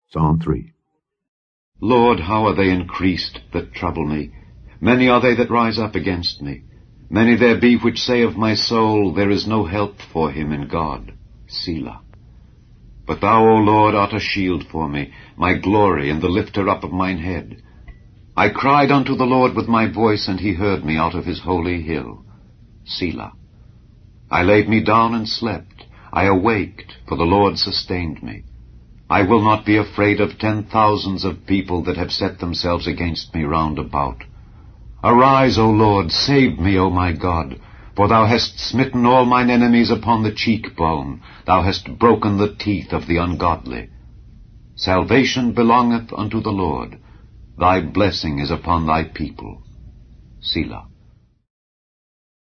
Psalm 3. Lord, how are they increased that trouble me? Many are they that rise up against me. Many there be which say of my soul, there is no help for him in God. Selah. But thou, O Lord, art a shield for me, my glory, and the lifter up of mine head. I cried unto the Lord with my voice, and he heard me out of his holy hill. Selah. I laid me down and slept. I awaked, for the Lord sustained me. I will not be afraid of 10,000s of people that have set themselves against me round about. Arise, O Lord, save me, O my God, for thou hast smitten all mine enemies upon the cheekbone, thou hast broken the teeth of the ungodly. Salvation belongeth unto the Lord, thy blessing is upon thy people. Selah.